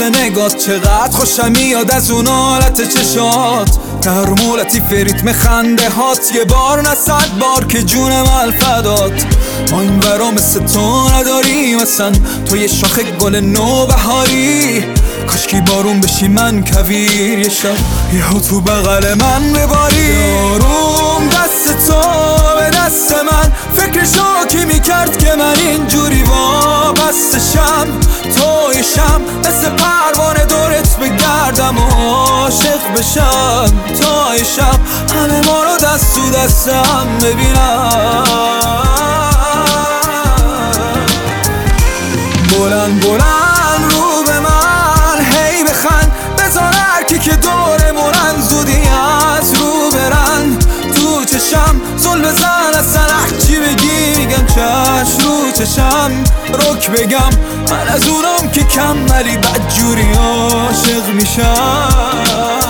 واسه نگات، چقدر خوشم میاد از اون حالت چشات، در مولتی ریتم خنده هات، یه بار نه 100 بار که جونم الفدات. ما این برا مثل تو نداریم اصلا، تو یه شاخ گل نوبهاری، کاشکی بارون بشی من کویر یه شب یهو تو بغل من بباری. آروم دست تو به دست من، فکر شاکی میکرد که من اینجوری وابستشم، تویشم مثل پروانه دورت بگردم و عاشق بشم، تویشم همه ما رو دست تو دستم ببینم. بلند بلند رو به من هی بخند، بذار هرکی که دورمونن زودی از رو برن، تو چشم زل بزن اصلا هرچی بگی میگم چشم رو چشم، رک بگم من از اونم که کم ولی بدجوری عاشق میشم.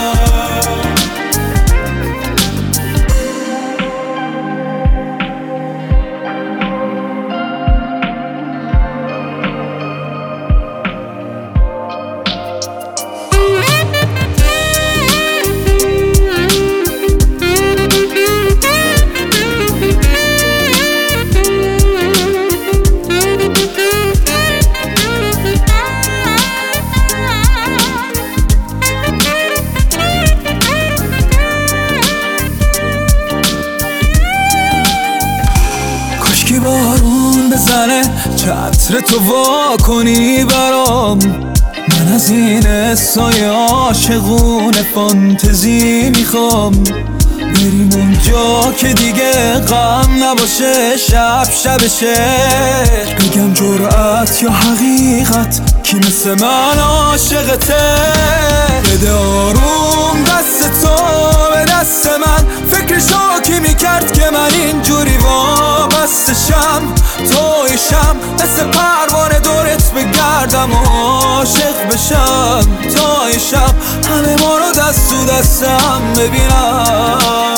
که بارون بزنه چتر تو وا کنی برام، من از این حسای عاشقونه فانتزی میخوام، بریم اونجا که دیگه غم نباشه، شب شعر بگم جرأت یا حقیقت کی مثل من عاشقته. بده آروم دست تو به دست من، فکر شاکی میکرد که من اینجوری وابستشم، تویشم مثل پروانه دورت بگردم و عاشق بشم، تویشم همه ما رو دست تو دستم ببینم.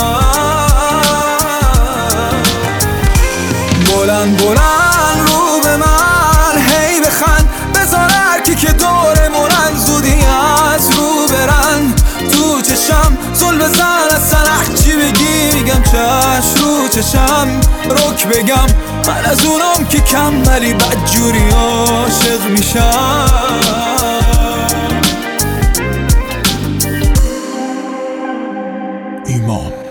بلند بلند رو به من هی بخند، بذار هرکی که دورمونن زودی از رو برن، تو چشم زل بزن اصلا هرچی بگی میگم چشم رو چشم، رک بگم من از اونم که کم ولی بدجوری عاشق میشم. ایمان